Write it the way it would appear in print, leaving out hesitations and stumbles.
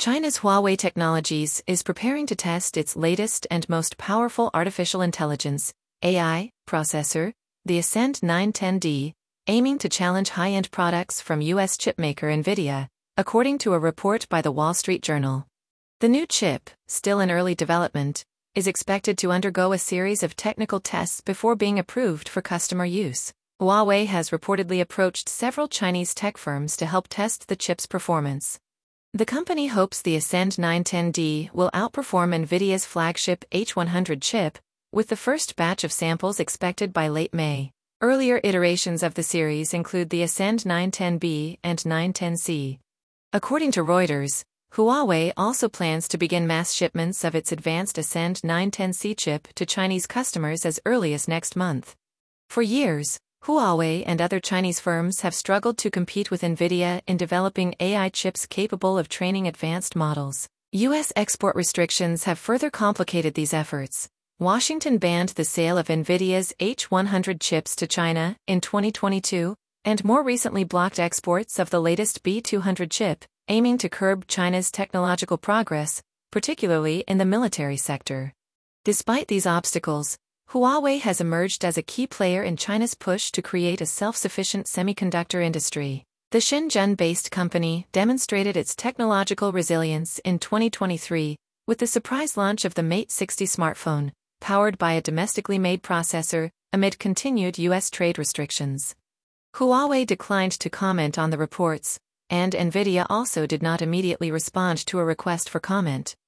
China's Huawei Technologies is preparing to test its latest and most powerful artificial intelligence (AI) processor, the Ascend 910D, aiming to challenge high-end products from U.S. chipmaker NVIDIA, according to a report by The Wall Street Journal. The new chip, still in early development, is expected to undergo a series of technical tests before being approved for customer use. Huawei has reportedly approached several Chinese tech firms to help test the chip's performance. The company hopes the Ascend 910D will outperform NVIDIA's flagship H100 chip, with the first batch of samples expected by late May. Earlier iterations of the series include the Ascend 910B and 910C. According to Reuters, Huawei also plans to begin mass shipments of its advanced Ascend 910C chip to Chinese customers as early as next month. For years, Huawei and other Chinese firms have struggled to compete with NVIDIA in developing AI chips capable of training advanced models. U.S. export restrictions have further complicated these efforts. Washington banned the sale of NVIDIA's H100 chips to China in 2022, and more recently blocked exports of the latest B200 chip, aiming to curb China's technological progress, particularly in the military sector. Despite these obstacles, Huawei has emerged as a key player in China's push to create a self-sufficient semiconductor industry. The Shenzhen-based company demonstrated its technological resilience in 2023 with the surprise launch of the Mate 60 smartphone, powered by a domestically made processor, amid continued U.S. trade restrictions. Huawei declined to comment on the reports, and NVIDIA also did not immediately respond to a request for comment.